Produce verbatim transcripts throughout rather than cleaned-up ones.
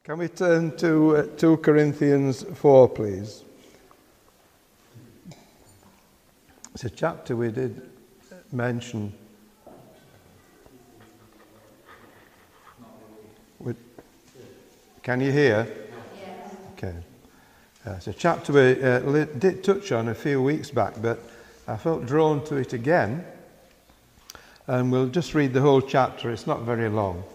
Can we turn to uh, two Corinthians four, please? It's a chapter we did mention. With, can you hear? Yes. Okay. Uh, it's a chapter we uh, did touch on a few weeks back, but I felt drawn to it again. And we'll just read the whole chapter. It's not very long.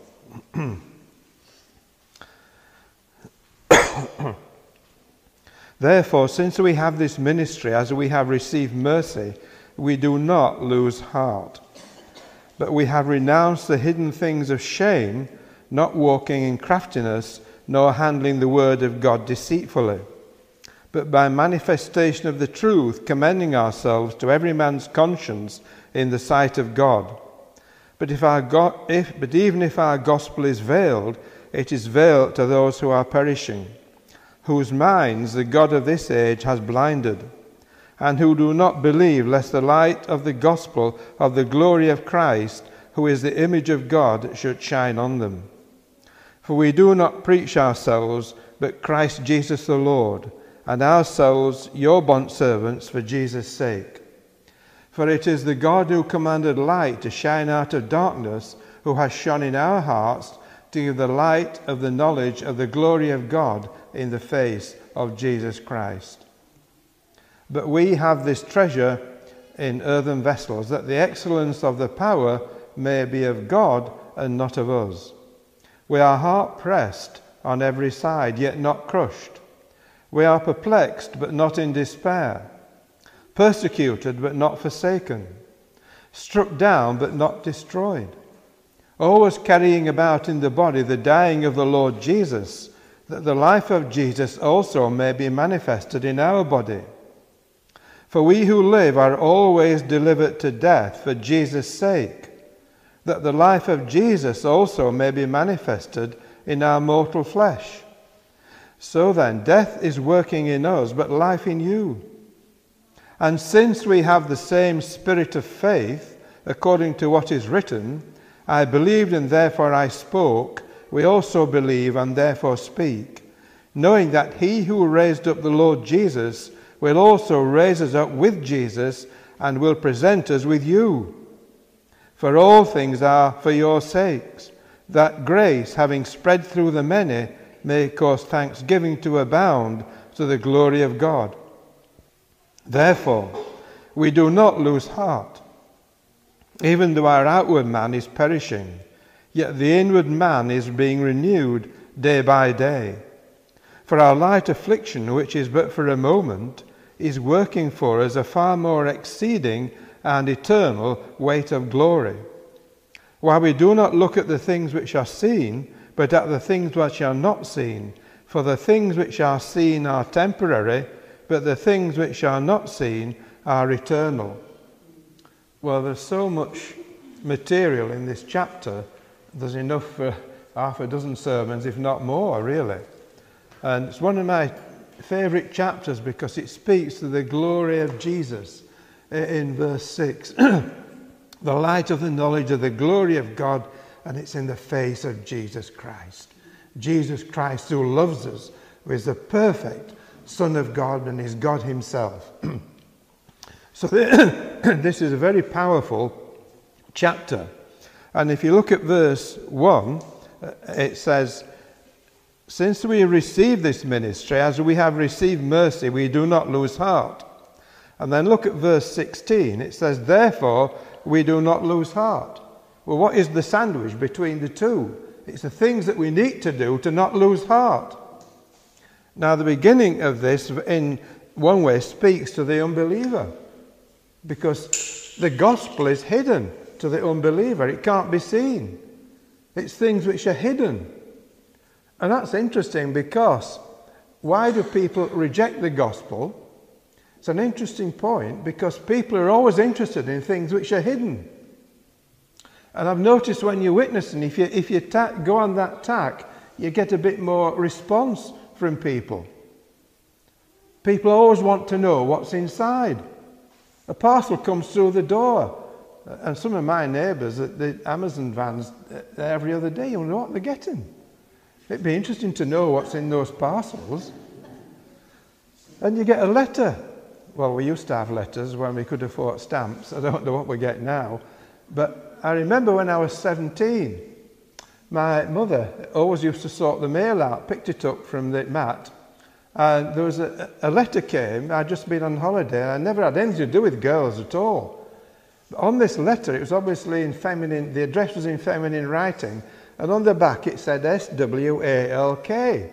Therefore, since we have this ministry, as we have received mercy, we do not lose heart. But we have renounced the hidden things of shame, not walking in craftiness, nor handling the word of God deceitfully, but by manifestation of the truth, commending ourselves to every man's conscience in the sight of God. But if our go- if, but even if our gospel is veiled, it is veiled to those who are perishing, whose minds the God of this age has blinded, and who do not believe, lest the light of the gospel of the glory of Christ, who is the image of God, should shine on them. For we do not preach ourselves, but Christ Jesus the Lord, and ourselves your bondservants for Jesus' sake. For it is the God who commanded light to shine out of darkness, who has shone in our hearts to give the light of the knowledge of the glory of God in the face of Jesus Christ. But we have this treasure in earthen vessels, that the excellence of the power may be of God and not of us. We are hard-pressed on every side, yet not crushed. We are perplexed, but not in despair. Persecuted, but not forsaken. Struck down, but not destroyed. Always carrying about in the body the dying of the Lord Jesus, that the life of Jesus also may be manifested in our body. For we who live are always delivered to death for Jesus' sake, that the life of Jesus also may be manifested in our mortal flesh. So then, death is working in us, but life in you. And since we have the same spirit of faith, according to what is written, I believed and therefore I spoke, we also believe and therefore speak, knowing that he who raised up the Lord Jesus will also raise us up with Jesus and will present us with you. For all things are for your sakes, that grace, having spread through the many, may cause thanksgiving to abound to the glory of God. Therefore, we do not lose heart. Even though our outward man is perishing, yet the inward man is being renewed day by day. For our light affliction, which is but for a moment, is working for us a far more exceeding and eternal weight of glory. While we do not look at the things which are seen, but at the things which are not seen. For the things which are seen are temporary, but the things which are not seen are eternal. Well, there's so much material in this chapter, there's enough for half a dozen sermons, if not more, really. And it's one of my favourite chapters because it speaks to the glory of Jesus in verse six. The light of the knowledge of the glory of God, and it's in the face of Jesus Christ. Jesus Christ, who loves us, who is the perfect Son of God and is God himself. So this is a very powerful chapter. And if you look at verse one, it says, since we receive this ministry, as we have received mercy, we do not lose heart. And then look at verse sixteen. It says, therefore, we do not lose heart. Well, what is the sandwich between the two? It's the things that we need to do to not lose heart. Now, the beginning of this, in one way, speaks to the unbeliever. Because the gospel is hidden to the unbeliever. It can't be seen. It's things which are hidden. And that's interesting because why do people reject the gospel? It's an interesting point because people are always interested in things which are hidden. And I've noticed when you're witnessing, if you, if you ta- go on that tack, you get a bit more response from people. People always want to know what's inside. A parcel comes through the door, and some of my neighbours at the Amazon vans every other day, you wonder what they're getting. It'd be interesting to know what's in those parcels. And you get a letter. Well, we used to have letters when we could afford stamps. I don't know what we get now. But I remember when I was seventeen, my mother always used to sort the mail out, picked it up from the mat. And there was a, a letter came. I'd just been on holiday. I never had anything to do with girls at all. But on this letter, it was obviously in feminine, the address was in feminine writing. And on the back it said S W A L K.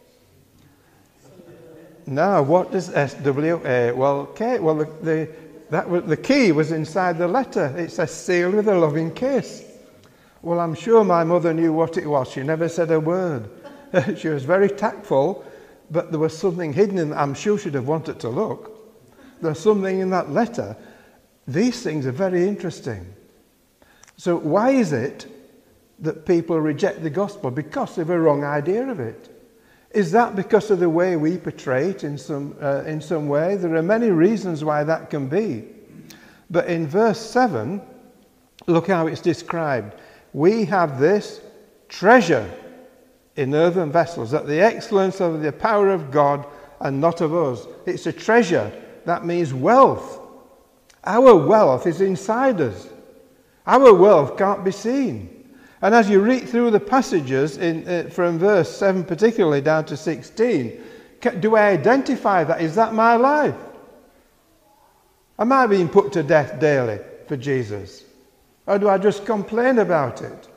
Now, what does S W A L K? Well, the, the, that was, the key was inside the letter. It says sealed with a loving kiss. Well, I'm sure my mother knew what it was. She never said a word. She was very tactful, but there was something hidden in. I'm sure she'd have wanted to look. There's something in that letter. These things are very interesting. So why is it that people reject the gospel? Because they have a wrong idea of it. Is that because of the way we portray it in some, uh, in some way? There are many reasons why that can be. But in verse seven, look how it's described. We have this treasure in earthen vessels, that the excellence of the power of God and not of us. It's a treasure. That means wealth. Our wealth is inside us. Our wealth can't be seen. And as you read through the passages in, uh, from verse seven particularly down to sixteen, can, do I identify that? Is that my life? Am I being put to death daily for Jesus? Or do I just complain about it?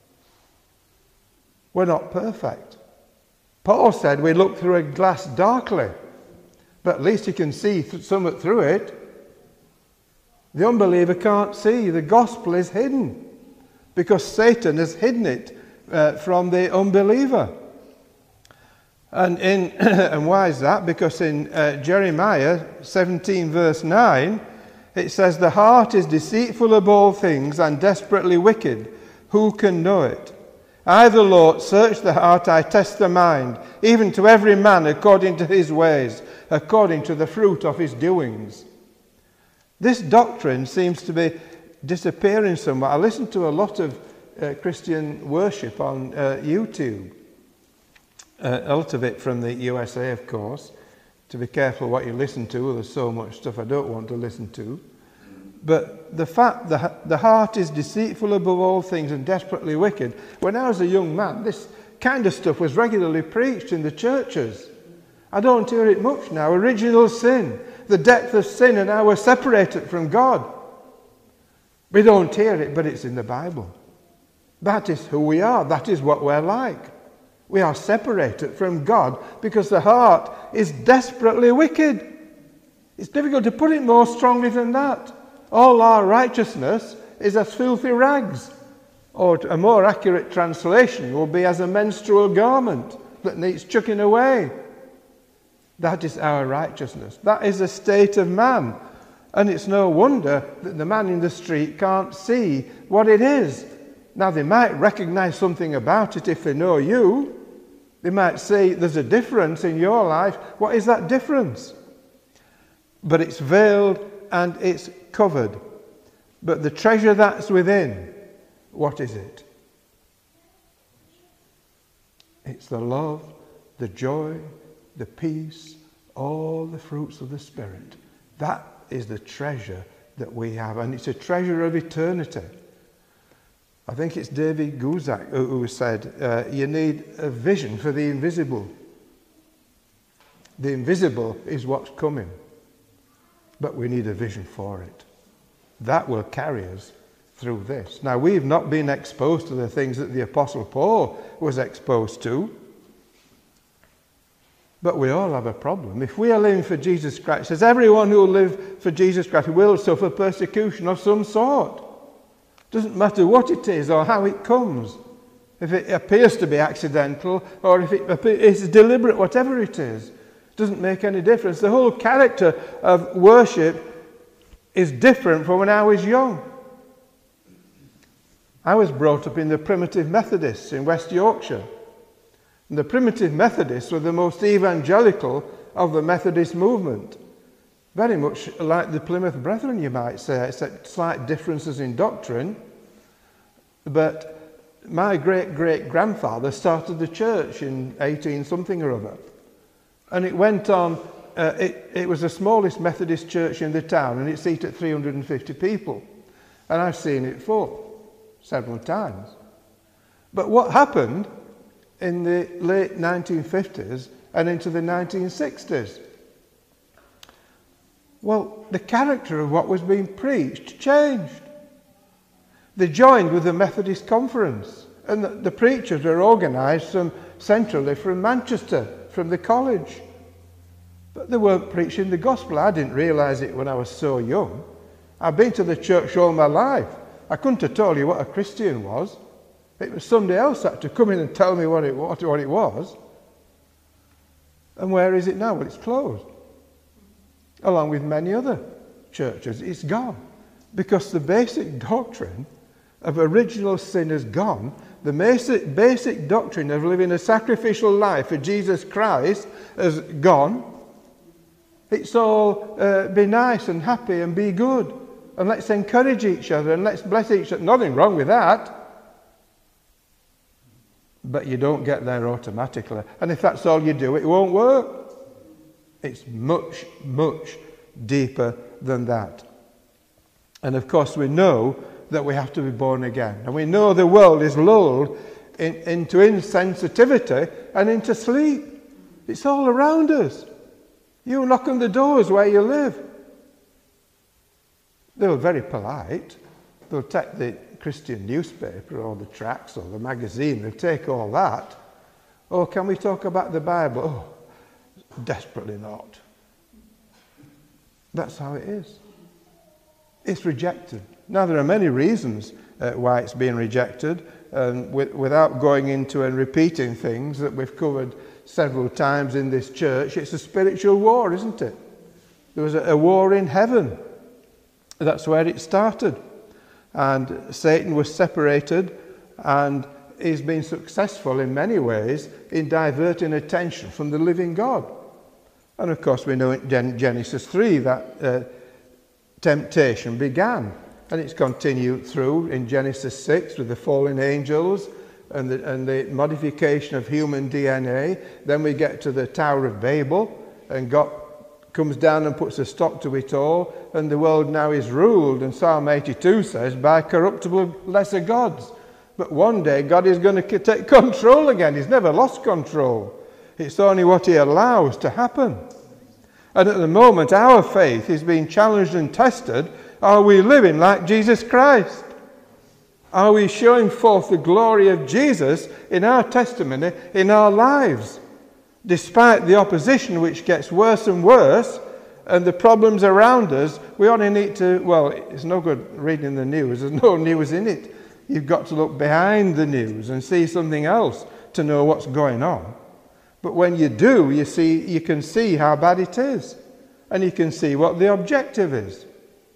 We're not perfect. Paul said we look through a glass darkly, but at least you can see th- somewhat through it. The unbeliever can't see. The gospel is hidden because Satan has hidden it uh, from the unbeliever. And, in, and why is that? Because in uh, Jeremiah seventeen verse nine, it says, the heart is deceitful of all things and desperately wicked. Who can know it? I, the Lord, search the heart, I test the mind, even to every man according to his ways, according to the fruit of his doings. This doctrine seems to be disappearing somewhat. I listen to a lot of uh, Christian worship on uh, YouTube. Uh, a lot of it from the U S A, of course. To be careful what you listen to. There's so much stuff I don't want to listen to. But the fact that the heart is deceitful above all things and desperately wicked. When I was a young man, this kind of stuff was regularly preached in the churches. I don't hear it much now. Original sin, the depth of sin, and how we're separated from God. We don't hear it, but it's in the Bible. That is who we are. That is what we're like. We are separated from God because the heart is desperately wicked. It's difficult to put it more strongly than that. All our righteousness is as filthy rags. Or a more accurate translation will be as a menstrual garment that needs chucking away. That is our righteousness. That is the state of man. And it's no wonder that the man in the street can't see what it is. Now, they might recognize something about it if they know you. They might say there's a difference in your life. What is that difference? But it's veiled and it's covered. But the treasure that's within, what is it? It's the love, the joy, the peace, all the fruits of the Spirit. That is the treasure that we have. And it's a treasure of eternity. I think it's David Guzik who said, uh, you need a vision for the invisible. The invisible is what's coming. But we need a vision for it. That will carry us through this. Now, we've not been exposed to the things that the Apostle Paul was exposed to. But we all have a problem. If we are living for Jesus Christ, it says everyone who will live for Jesus Christ will suffer persecution of some sort. Doesn't matter what it is or how it comes. If it appears to be accidental or if it is deliberate, whatever it is, doesn't make any difference. The whole character of worship is different from when I was young. I was brought up in the Primitive Methodists in West Yorkshire. And the Primitive Methodists were the most evangelical of the Methodist movement. Very much like the Plymouth Brethren, you might say, except slight differences in doctrine. But my great-great-grandfather started the church in eighteen something or other. And it went on, uh, it, it was the smallest Methodist church in the town, and it seated three hundred fifty people. And I've seen it full several times. But what happened in the late nineteen fifties and into the nineteen sixties? Well, the character of what was being preached changed. They joined with the Methodist Conference, and the, the preachers were organised from centrally from Manchester, from the college. But they weren't preaching the gospel. I didn't realise it when I was so young. I've been to the church all my life. I couldn't have told you what a Christian was. It was somebody else that had to come in and tell me what it, what, what it was. And where is it now? Well, it's closed. Along with many other churches, it's gone. Because the basic doctrine of original sin is gone. The basic, basic doctrine of living a sacrificial life for Jesus Christ is gone. It's all uh, be nice and happy and be good. And let's encourage each other and let's bless each other. Nothing wrong with that. But you don't get there automatically. And if that's all you do, it won't work. It's much, much deeper than that. And of course we know that we have to be born again. And we know the world is lulled in, into insensitivity and into sleep. It's all around us. You knock on the doors where you live. They were very polite. They'll take the Christian newspaper or the tracts or the magazine. They'll take all that. Oh, can we talk about the Bible? Oh, desperately not. That's how it is. It's rejected. Now, there are many reasons uh, why it's being rejected, and with, without going into and repeating things that we've covered several times in this church. It's a spiritual war, isn't it? There was a, a war in heaven. That's where it started. And Satan was separated, and he's been successful in many ways in diverting attention from the living God. And of course we know in Gen- Genesis three that uh, temptation began, and it's continued through in Genesis six with the fallen angels and the, and the modification of human D N A. Then we get to the Tower of Babel, and God comes down and puts a stop to it all, and the world now is ruled, and Psalm eighty-two says, by corruptible lesser gods. But one day God is going to take control again. He's never lost control. It's only what he allows to happen. And at the moment our faith is being challenged and tested. Are we living like Jesus Christ? Are we showing forth the glory of Jesus in our testimony, in our lives? Despite the opposition which gets worse and worse, and the problems around us, we only need to, well, it's no good reading the news. There's no news in it. You've got to look behind the news and see something else to know what's going on. But when you do, you see, you can see how bad it is. And you can see what the objective is.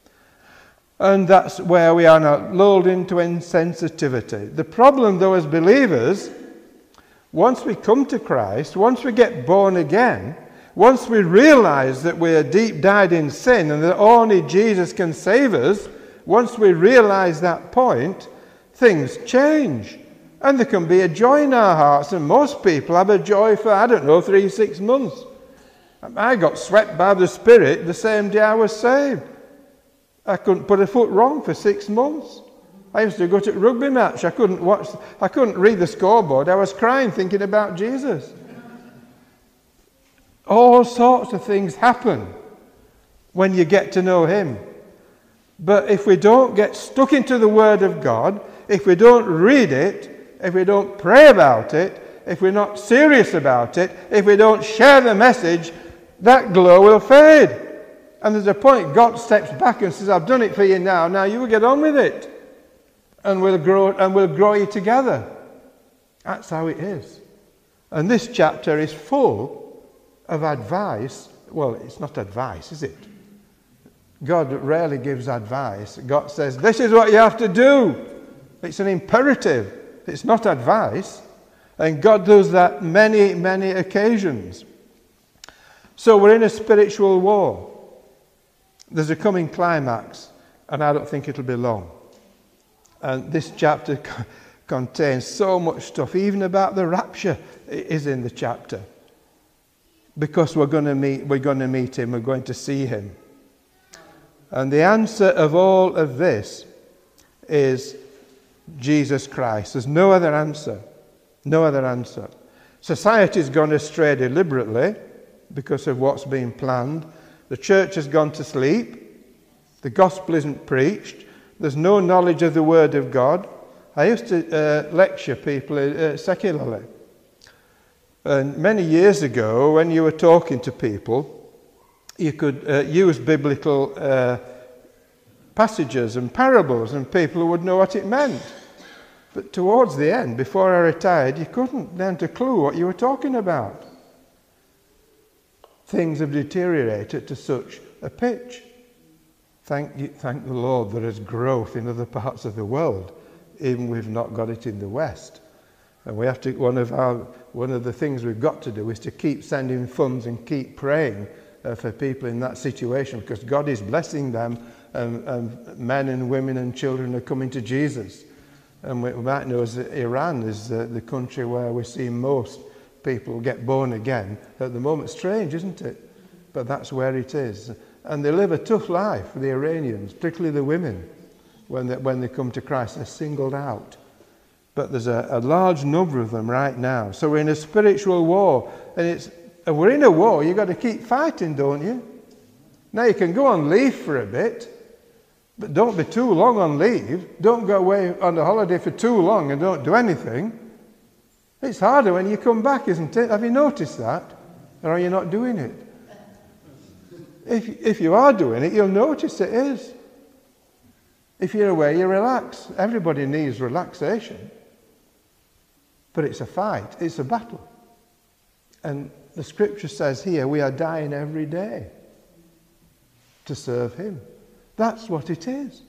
And that's where we are now, lulled into insensitivity. The problem, though, as believers, once we come to Christ, once we get born again, once we realize that we are deep died in sin and that only Jesus can save us, once we realize that point, things change. And there can be a joy in our hearts, and most people have a joy for, I don't know, three, six months. I got swept by the Spirit the same day I was saved. I couldn't put a foot wrong for six months. I used to go to a rugby match. I couldn't watch, I couldn't read the scoreboard. I was crying thinking about Jesus. All sorts of things happen when you get to know him. But if we don't get stuck into the Word of God, if we don't read it, if we don't pray about it, if we're not serious about it, if we don't share the message, that glow will fade. And there's a point God steps back and says, I've done it for you now, now you will get on with it. And we'll grow, and we'll grow you together. That's how it is. And this chapter is full of advice. Well, it's not advice, is it? God rarely gives advice. God says, this is what you have to do. It's an imperative. It's not advice. And God does that many, many occasions. So we're in a spiritual war. There's a coming climax, and I don't think it'll be long. And this chapter contains so much stuff, even about the rapture is in the chapter. Because we're going to meet, we're going to meet him, we're going to see him. And the answer of all of this is Jesus Christ. There's no other answer. No other answer. Society's gone astray deliberately because of what's been planned. The church has gone to sleep. The gospel isn't preached. There's no knowledge of the word of God. I used to uh, lecture people uh, secularly. And many years ago, when you were talking to people, you could uh, use biblical uh, passages and parables, and people would know what it meant. But towards the end, before I retired, you couldn't lend a clue what you were talking about. Things have deteriorated to such a pitch. Thank you, thank the Lord there is growth in other parts of the world, even we've not got it in the West. And we have to, one of our, one of the things we've got to do is to keep sending funds and keep praying uh, for people in that situation, because God is blessing them, and, and men and women and children are coming to Jesus. And we might know that Iran is uh, the country where we see most people get born again at the moment. Strange, isn't it? But that's where it is. And they live a tough life, the Iranians, particularly the women. When they, when they come to Christ, they're singled out. But there's a, a large number of them right now. So we're in a spiritual war. And it's, if we're in a war, you've got to keep fighting, don't you? Now you can go on leave for a bit, but don't be too long on leave. Don't go away on a holiday for too long and don't do anything. It's harder when you come back, isn't it? Have you noticed that? Or are you not doing it? If, if you are doing it, you'll notice it is. If you're away, you relax. Everybody needs relaxation. But it's a fight. It's a battle. And the scripture says here, we are dying every day to serve him. That's what it is.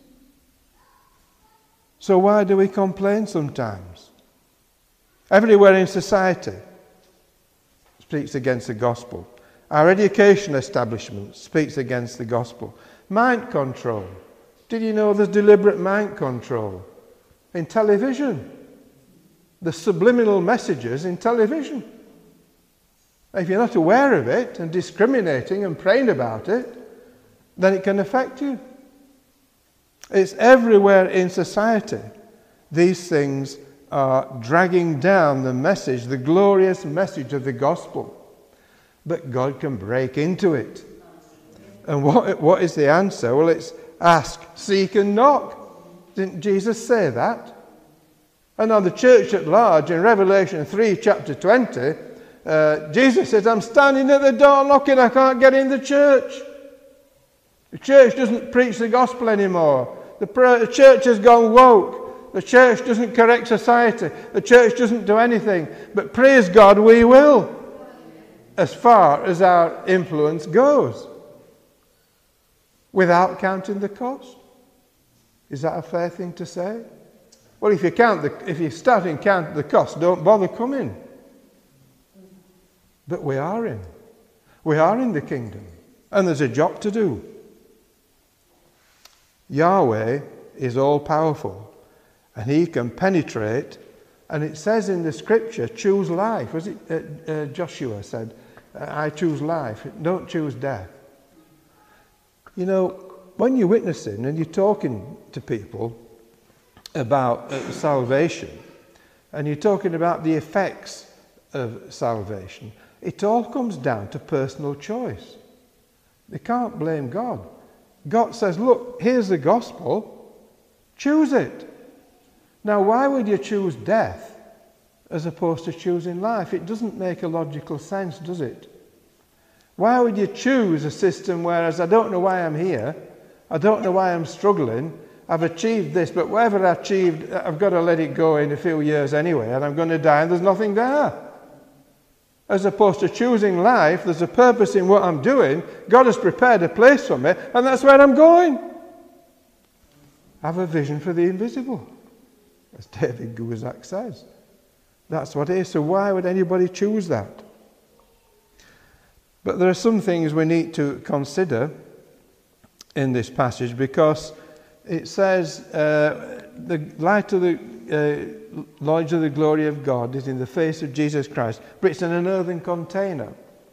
So why do we complain sometimes? Everywhere in society speaks against the gospel. Our education establishment speaks against the gospel. Mind control. Did you know there's deliberate mind control in television? The subliminal messages in television. If you're not aware of it and discriminating and praying about it, then it can affect you. It's everywhere in society. These things are dragging down the message, the glorious message of the gospel. But God can break into it. And what, what is the answer? Well, it's ask, seek, and knock. Didn't Jesus say that? And on the church at large, in Revelation three, chapter twenty, uh, Jesus says, I'm standing at the door knocking, I can't get in the church. The church doesn't preach the gospel anymore. The, the church has gone woke. The church doesn't correct society. The church doesn't do anything. But praise God, we will, as far as our influence goes, without counting the cost. Is that a fair thing to say? Well, if you count the, if you start and count the cost, don't bother coming. But we are in. We are in the kingdom. And there's a job to do. Yahweh is all-powerful. And he can penetrate. And it says in the scripture, choose life. Was it uh, uh, Joshua said, I choose life. Don't choose death. You know, when you're witnessing and you're talking to people about uh, salvation, and you're talking about the effects of salvation, it all comes down to personal choice. They can't blame God. God says, look, here's the gospel, choose it. Now, why would you choose death as opposed to choosing life? It doesn't make a logical sense, does it? Why would you choose a system whereas I don't know why I'm here, I don't know why I'm struggling, I've achieved this, but whatever I achieved, I've got to let it go in a few years anyway, and I'm going to die and there's nothing there. As opposed to choosing life, there's a purpose in what I'm doing, God has prepared a place for me, and that's where I'm going. I have a vision for the invisible, as David Guzik says. That's what it is. So why would anybody choose that? But there are some things we need to consider in this passage, because it says, uh, the light of the uh, knowledge of the glory of God is in the face of Jesus Christ, but it's in an earthen container.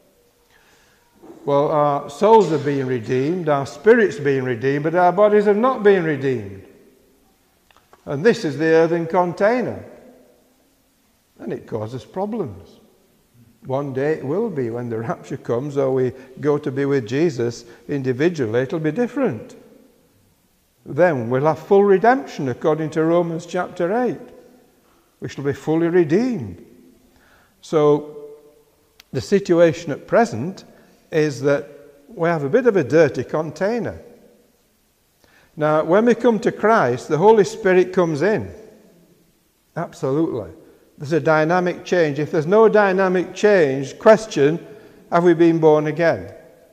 Well, our souls are being redeemed, our spirits are being redeemed, but our bodies have not been redeemed. And this is the earthen container. And it causes problems. One day it will be when the rapture comes or we go to be with Jesus individually, it'll be different. Then we'll have full redemption according to Romans chapter eight. We shall be fully redeemed. So the situation at present is that we have a bit of a dirty container. Now, when we come to Christ, the Holy Spirit comes in. Absolutely. There's a dynamic change. If there's no dynamic change, question, have we been born again?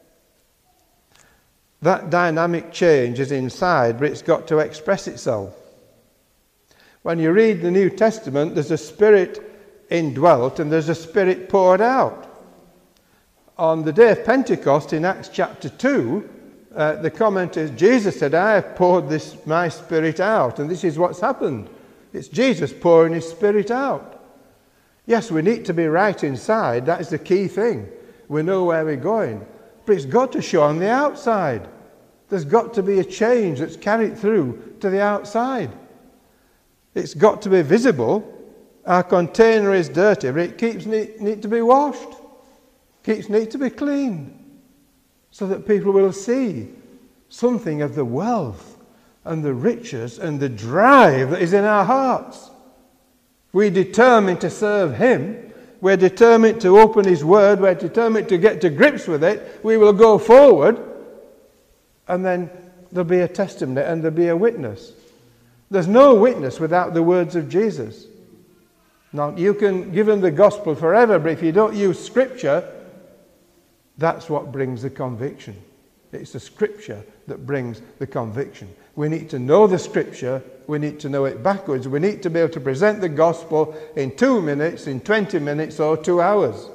That dynamic change is inside, but it's got to express itself. When you read the New Testament, there's a spirit indwelt and there's a spirit poured out. On the day of Pentecost in Acts chapter two, uh, the comment is, Jesus said, I have poured this my spirit out, and this is what's happened. It's Jesus pouring his spirit out. Yes, we need to be right inside. That is the key thing. We know where we're going. But it's got to show on the outside. There's got to be a change that's carried through to the outside. It's got to be visible. Our container is dirty, but it keeps need, need to be washed. Keeps need to be cleaned. So that people will see something of the wealth and the riches and the drive that is in our hearts. We're determined to serve him. We're determined to open his word. We're determined to get to grips with it. We will go forward. And then there'll be a testimony and there'll be a witness. There's no witness without the words of Jesus. Now, you can give them the gospel forever, but if you don't use scripture, that's what brings the conviction. It's the scripture that brings the conviction. We need to know the scripture. We need to know it backwards. We need to be able to present the gospel in two minutes, in twenty minutes, or two hours.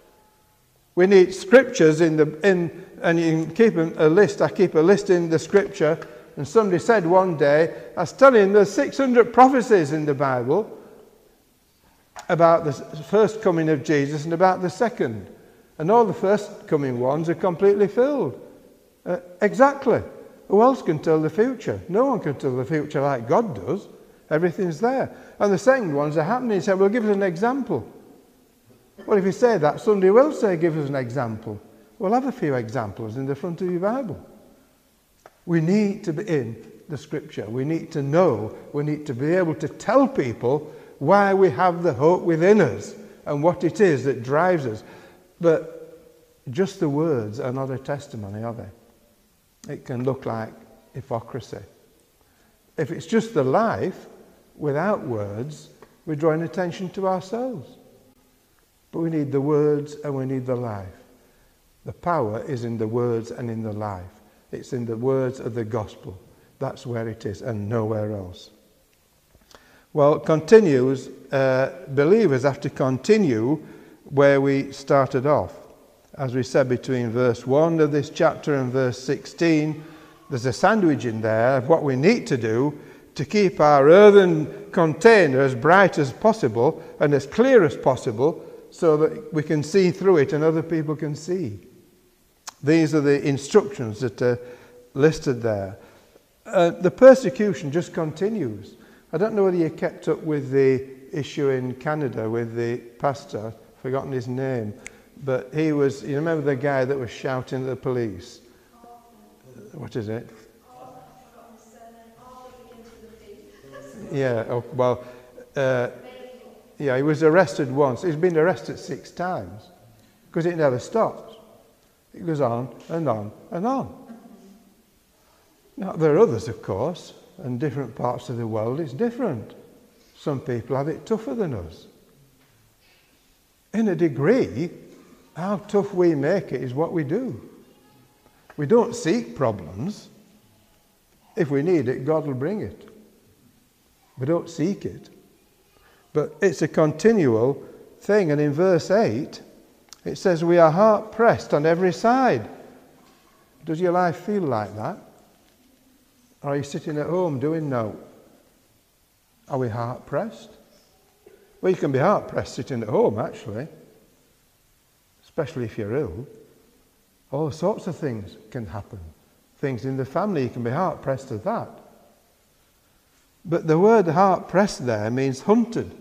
We need scriptures in the in, and you can keep a list. I keep a list in the scripture. And somebody said one day, I was telling there's six hundred prophecies in the Bible about the first coming of Jesus and about the second. And all the first coming ones are completely filled. Uh, exactly. Who else can tell the future? No one can tell the future like God does. Everything's there. And the second ones are happening. He said, well, give us an example. Well, if you say that, somebody will say, give us an example. We'll have a few examples in the front of your Bible. We need to be in the scripture. We need to know. We need to be able to tell people why we have the hope within us and what it is that drives us. But just the words are not a testimony, are they? It can look like hypocrisy. If it's just the life without words, we're drawing attention to ourselves. But we need the words and we need the life. The power is in the words and in the life. It's in the words of the gospel. That's where it is and nowhere else. Well, it continues. Uh, believers have to continue where we started off. As we said, between verse one of this chapter and verse sixteen, there's a sandwich in there of what we need to do to keep our earthen container as bright as possible and as clear as possible so that we can see through it and other people can see. These are the instructions that are listed there. Uh, the persecution just continues. I don't know whether you kept up with the issue in Canada with the pastor, I've forgotten his name, but he was, you remember the guy that was shouting at the police? What is it? Yeah, oh, well, uh, yeah, he was arrested once. He's been arrested six times because it never stops. It goes on and on and on. Now, there are others, of course, and different parts of the world it's different. Some people have it tougher than us. In a degree, how tough we make it is what we do. We don't seek problems. If we need it, God will bring it. We don't seek it. But it's a continual thing. And in verse eight, it says, we are hard pressed on every side. Does your life feel like that? Or are you sitting at home doing no? Are we hard-pressed? Well, you can be hard-pressed sitting at home, actually. Especially if you're ill. All sorts of things can happen. Things in the family, you can be hard-pressed at that. But the word hard-pressed there means hunted.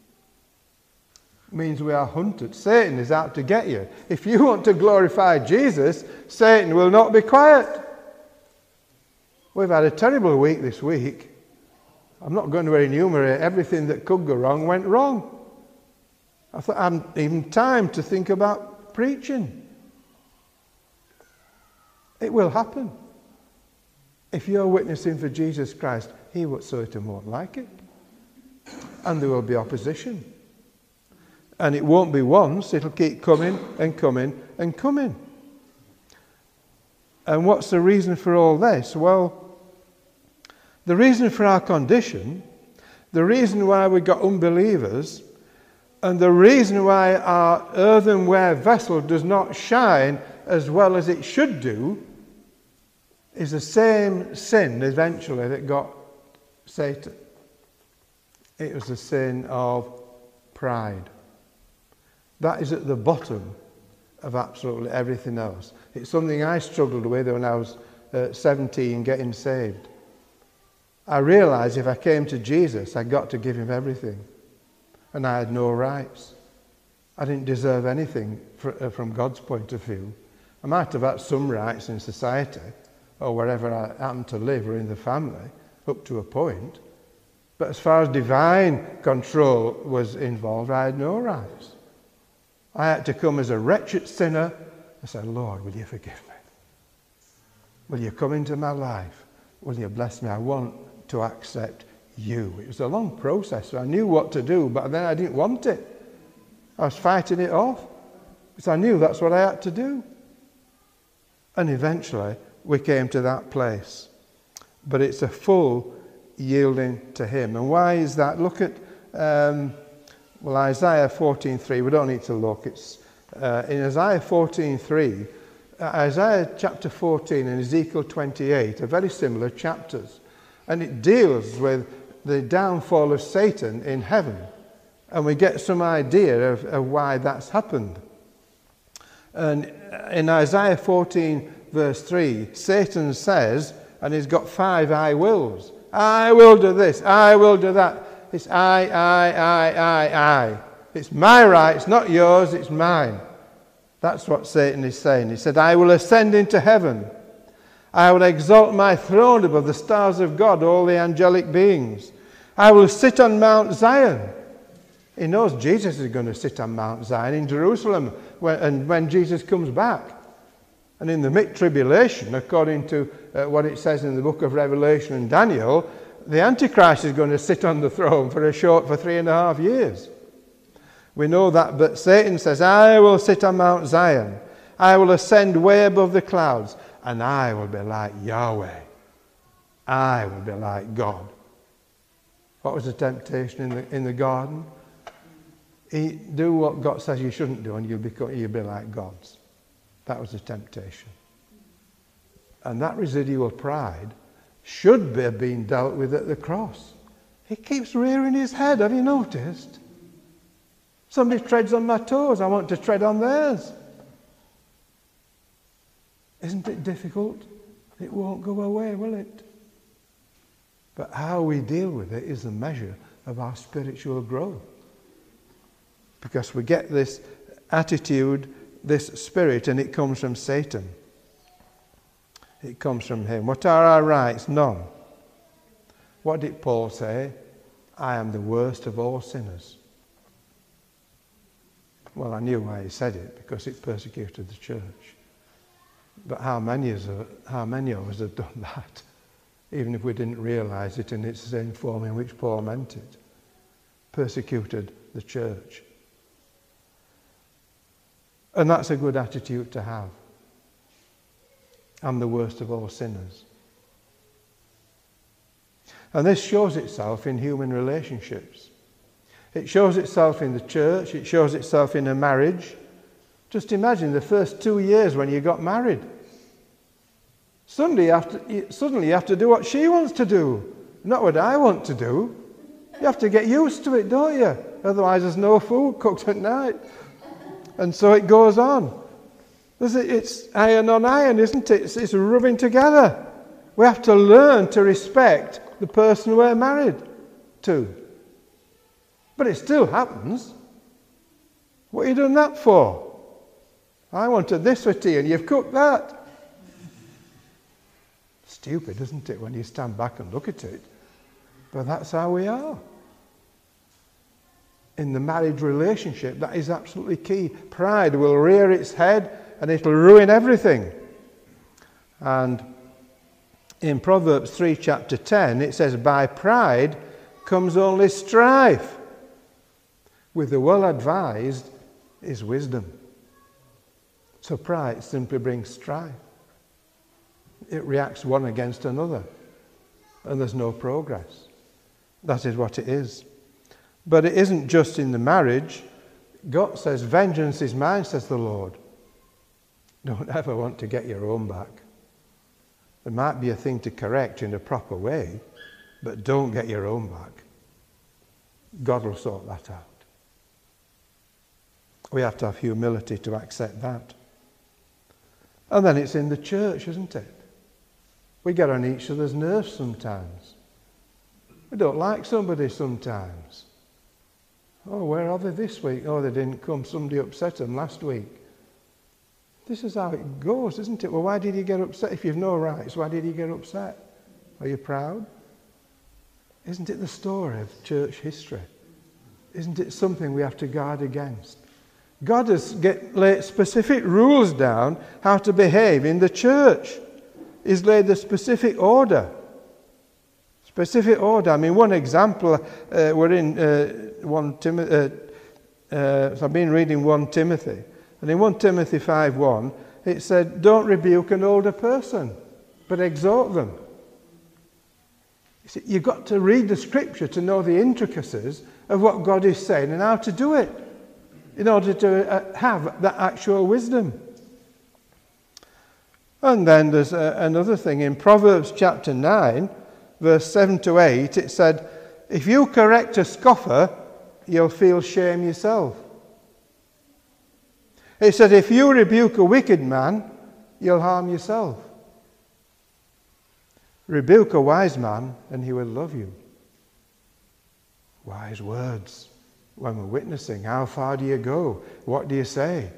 It means we are hunted. Satan is out to get you. If you want to glorify Jesus, Satan will not be quiet. We've had a terrible week this week. I'm not going to enumerate everything that could go wrong went wrong. I thought I hadn't even time to think about preaching. It will happen. If you're witnessing for Jesus Christ, he will certainly won't like it. And there will be opposition. And it won't be once, it'll keep coming and coming and coming. And what's the reason for all this? Well, the reason for our condition, the reason why we got unbelievers, and the reason why our earthenware vessel does not shine as well as it should do, is the same sin eventually that got Satan. It was the sin of pride. That is at the bottom of absolutely everything else. It's something I struggled with when I was uh, seventeen getting saved. I realized if I came to Jesus, I got to give him everything. And I had no rights. I didn't deserve anything for, uh, from God's point of view. I might have had some rights in society or wherever I happened to live or in the family, up to a point. But as far as divine control was involved, I had no rights. I had to come as a wretched sinner and say, Lord, will you forgive me? Will you come into my life? Will you bless me? I want to accept you. It was a long process. So I knew what to do, but then I didn't want it. I was fighting it off because I knew that's what I had to do. And eventually we came to that place. But it's a full yielding to him. And why is that? Look at um, well, Isaiah fourteen three. We don't need to look. It's uh, in Isaiah fourteen three. Uh, Isaiah chapter fourteen and Ezekiel twenty-eight are very similar chapters. And it deals with the downfall of Satan in heaven. And we get some idea of, of why that's happened. And in Isaiah fourteen verse three, Satan says, and he's got five I wills. I will do this, I will do that. It's I, I, I, I, I. It's my right, it's not yours, it's mine. That's what Satan is saying. He said, I will ascend into heaven. I will exalt my throne above the stars of God, all the angelic beings. I will sit on Mount Zion. He knows Jesus is going to sit on Mount Zion in Jerusalem when, and when Jesus comes back. And in the mid-tribulation, according to uh, what it says in the book of Revelation and Daniel, the Antichrist is going to sit on the throne for a short, for three and a half years. We know that, but Satan says, I will sit on Mount Zion. I will ascend way above the clouds, and I will be like Yahweh. I will be like God. What was the temptation in the, in the garden? Eat, do what God says you shouldn't do, and you'll be, you'll be like gods. That was the temptation. And that residual pride should be being dealt with at the cross. He keeps rearing his head, have you noticed? Somebody treads on my toes, I want to tread on theirs. Isn't it difficult? It won't go away, will it? But how we deal with it is the measure of our spiritual growth. Because we get this attitude, this spirit, and it comes from Satan. It comes from him. What are our rights? None. What did Paul say? I am the worst of all sinners. Well, I knew why he said it, because it persecuted the church. But how many, is a, how many of us have done that? Even if we didn't realize it, and it's the same form in which Paul meant it. Persecuted the church. And that's a good attitude to have. I'm the worst of all sinners. And this shows itself in human relationships. It shows itself in the church. It shows itself in a marriage. Just imagine the first two years when you got married. Suddenly you, have to, suddenly you have to do what she wants to do, not what I want to do. You have to get used to it, don't you? Otherwise there's no food cooked at night. And so it goes on. It's iron on iron, isn't it? It's, it's rubbing together. We have to learn to respect the person we're married to. But it still happens. What are you doing that for? I wanted this for tea and you've cooked that. Stupid, isn't it, when you stand back and look at it? But that's how we are. In the marriage relationship, that is absolutely key. Pride will rear its head and it'll ruin everything. And in Proverbs three, chapter ten, it says, by pride comes only strife. With the well-advised is wisdom. So pride simply brings strife. It reacts one against another. And there's no progress. That is what it is. But it isn't just in the marriage. God says, vengeance is mine, says the Lord. Don't ever want to get your own back. There might be a thing to correct in a proper way, but don't get your own back. God will sort that out. We have to have humility to accept that. And then it's in the church, isn't it? We get on each other's nerves sometimes. We don't like somebody sometimes. Oh, where are they this week? Oh, they didn't come. Somebody upset them last week. This is how it goes, isn't it? Well, why did you get upset? If you've no rights, why did you get upset? Are you proud? Isn't it the story of church history? Isn't it something we have to guard against? God has get, laid specific rules down how to behave in the church. He's laid the specific order. Specific order. I mean, one example, uh, we're in uh, one Timothy, uh, uh, so I've been reading First Timothy, and in First Timothy five one, it said, don't rebuke an older person, but exhort them. You see, you've got to read the scripture to know the intricacies of what God is saying and how to do it, in order to uh, have that actual wisdom. And then there's uh, another thing. In Proverbs chapter nine, verse seven to eight, it said, if you correct a scoffer, you'll feel shame yourself. It said, if you rebuke a wicked man, you'll harm yourself. Rebuke a wise man, and he will love you. Wise words. When we're witnessing, how far do you go? What do you say?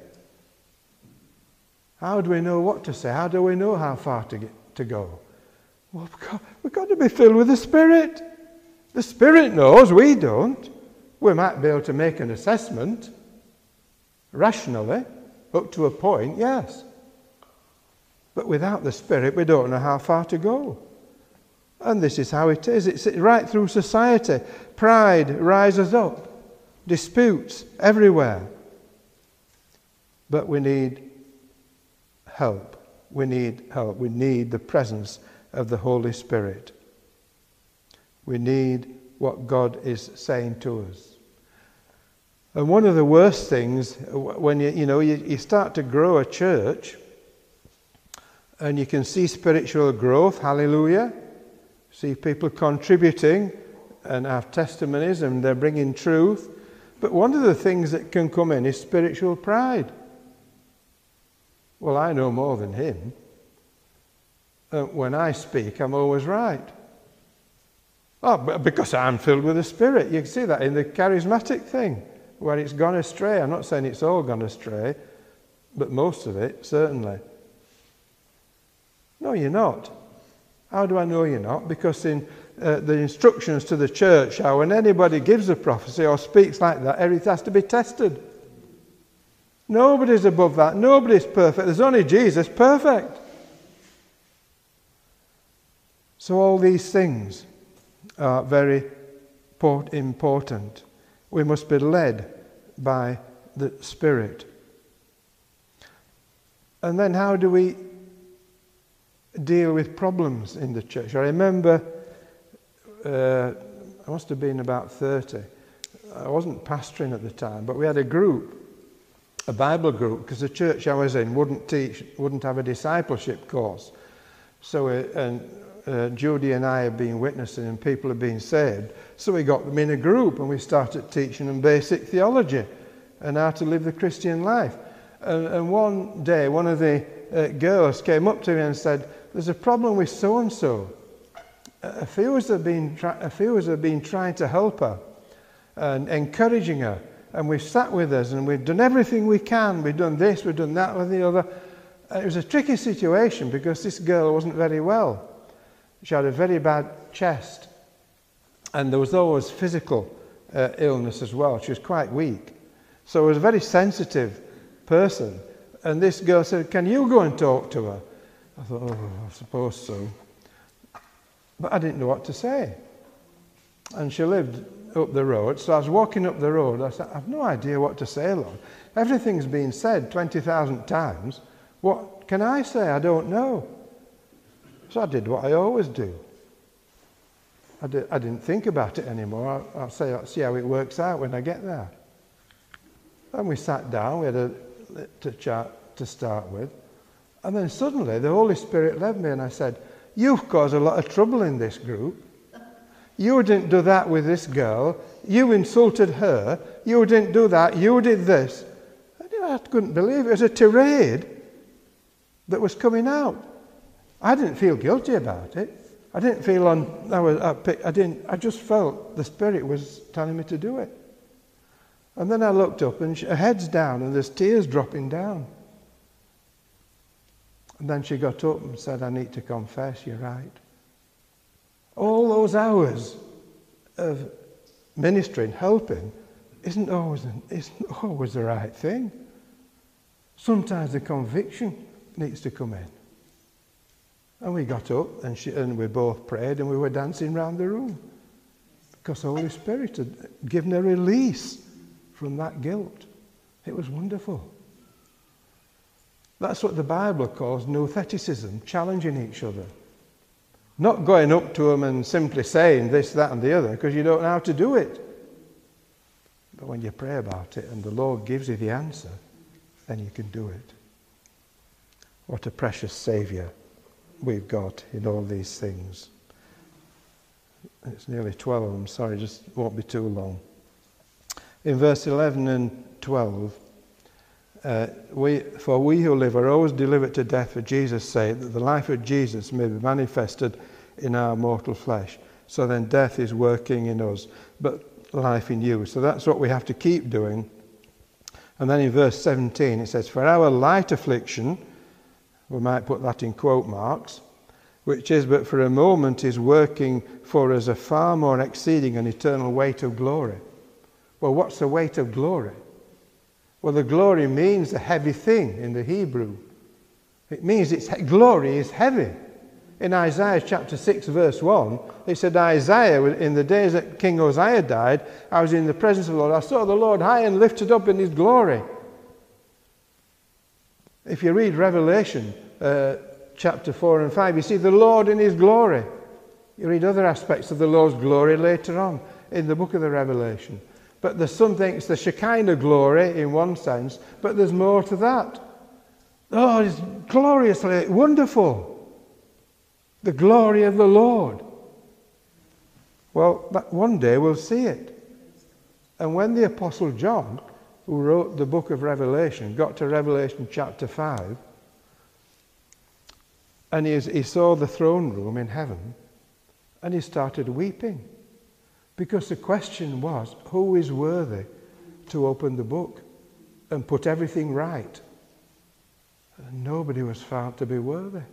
How do we know what to say? How do we know how far to get, to go? Well, we've got, we've got to be filled with the Spirit. The Spirit knows, we don't. We might be able to make an assessment rationally, up to a point, yes. But without the Spirit, we don't know how far to go. And this is how it is. It's right through society. Pride rises up. Disputes everywhere. But we need help. We need help. We need the presence of the Holy Spirit. We need what God is saying to us. And one of the worst things, when you, you know, you, you start to grow a church, and you can see spiritual growth, hallelujah, see people contributing and have testimonies and they're bringing truth. But one of the things that can come in is spiritual pride. Well, I know more than him. Uh, when I speak, I'm always right. Oh, but because I'm filled with the Spirit. You can see that in the charismatic thing, where it's gone astray. I'm not saying it's all gone astray, but most of it, certainly. No, you're not. How do I know you're not? Because in uh, the instructions to the church are when anybody gives a prophecy or speaks like that, it has to be tested. Nobody's above that. Nobody's perfect. There's only Jesus perfect. So all these things are very important. We must be led by the Spirit. And then how do we deal with problems in the church? I remember, uh, I must have been about thirty. I wasn't pastoring at the time, but we had a group, a Bible group, because the church I was in wouldn't teach, wouldn't have a discipleship course. So we, and uh, Judy and I have been witnessing and people have been saved. So we got them in a group and we started teaching them basic theology and how to live the Christian life. And, and one day, one of the uh, girls came up to me and said, "There's a problem with so-and-so. A few of us have been, try- a few of us have been trying to help her and encouraging her. And we've sat with us and we've done everything we can. We've done this, we've done that, with the other." And it was a tricky situation because this girl wasn't very well. She had a very bad chest. And there was always physical uh, illness as well. She was quite weak. So it was a very sensitive person. And this girl said, "Can you go and talk to her?" I thought, oh, I suppose so. But I didn't know what to say. And she lived up the road. So I was walking up the road. I said, "I've no idea what to say, Lord. Everything's been said twenty thousand times. What can I say? I don't know." So I did what I always do. I, did, I didn't think about it anymore. I'll, I'll say, I'll see how it works out when I get there. And we sat down. We had a to chat to start with. And then suddenly the Holy Spirit led me and I said, "You've caused a lot of trouble in this group. You didn't do that with this girl. You insulted her. You didn't do that. You did this." I couldn't believe it. It was a tirade that was coming out. I didn't feel guilty about it. I didn't feel on. I was. I, picked, I didn't. I just felt the Spirit was telling me to do it. And then I looked up and she, her head's down and there's tears dropping down. And then she got up and said, "I need to confess. You're right." All those hours of ministering, helping, isn't always isn't always the right thing. Sometimes the conviction needs to come in. And we got up and, she, and we both prayed and we were dancing around the room because the Holy Spirit had given a release from that guilt. It was wonderful. That's what the Bible calls noutheticism, challenging each other. Not going up to them and simply saying this, that and the other because you don't know how to do it. But when you pray about it and the Lord gives you the answer, then you can do it. What a precious Saviour we've got in all these things. It's nearly twelve, I'm sorry, just won't be too long. In verse eleven and twelve, uh, we, "For we who live are always delivered to death for Jesus' sake, that the life of Jesus may be manifested in our mortal flesh. So then death is working in us, but life in you." So that's what we have to keep doing. And then in verse seventeen it says, "For our light affliction," we might put that in quote marks, "which is but for a moment, is working for us a far more exceeding and eternal weight of glory." Well, what's the weight of glory? Well, the glory means a heavy thing in the Hebrew. It means its glory is heavy. In Isaiah chapter six verse one, it said, Isaiah, in the days that King Uzziah died, "I was in the presence of the Lord. I saw the Lord high and lifted up in his glory." If you read Revelation uh, chapter four and five, you see the Lord in his glory. You read other aspects of the Lord's glory later on in the book of the Revelation. But there's something, it's the Shekinah glory in one sense, but there's more to that. Oh, it's gloriously wonderful. The glory of the Lord. Well, that one day we'll see it. And when the Apostle John, who wrote the book of Revelation, got to Revelation chapter five, and he, he saw the throne room in heaven, and he started weeping. Because the question was, who is worthy to open the book and put everything right? And nobody was found to be worthy.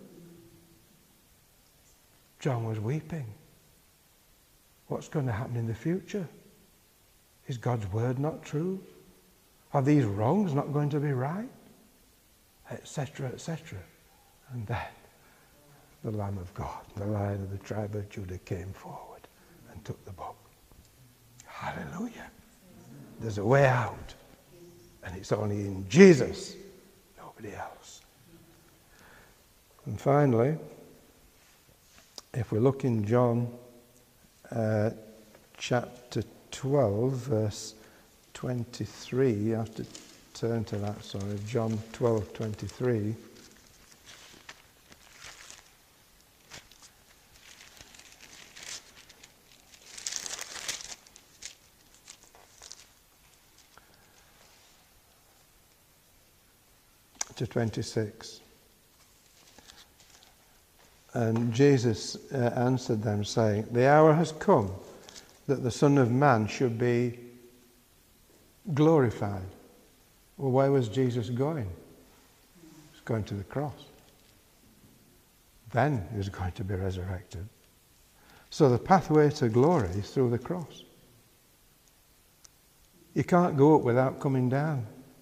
John was weeping. What's going to happen in the future? Is God's word not true? Are these wrongs not going to be right? Etc., et cetera. And then the Lamb of God, the Lion of the tribe of Judah, came forward and took the book. Hallelujah. There's a way out. And it's only in Jesus, nobody else. And finally, if we look in John uh, chapter twelve, verse twenty-three, you have to turn to that, sorry, John twelve, twenty-three. to twenty-six. And Jesus uh, answered them, saying, the hour has come that the Son of Man should be glorified. Well, where was Jesus going? He was going to the cross. Then he was going to be resurrected. So the pathway to glory is through the cross. You can't go up without coming down.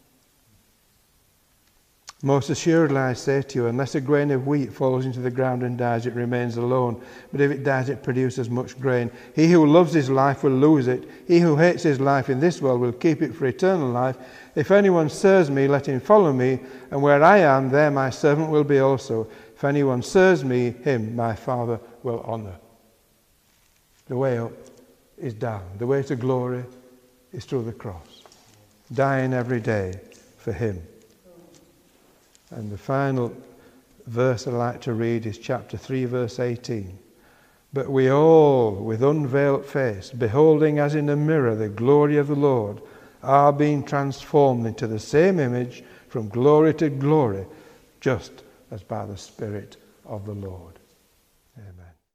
Most assuredly I say to you, unless a grain of wheat falls into the ground and dies, it remains alone. But if it dies, it produces much grain. He who loves his life will lose it. He who hates his life in this world will keep it for eternal life. If anyone serves me, let him follow me. And where I am, there my servant will be also. If anyone serves me, him my Father will honour. The way up is down. The way to glory is through the cross. Dying every day for him. And the final verse I'd like to read is chapter three, verse eighteen. But we all, with unveiled face, beholding as in a mirror the glory of the Lord, are being transformed into the same image from glory to glory, just as by the Spirit of the Lord. Amen.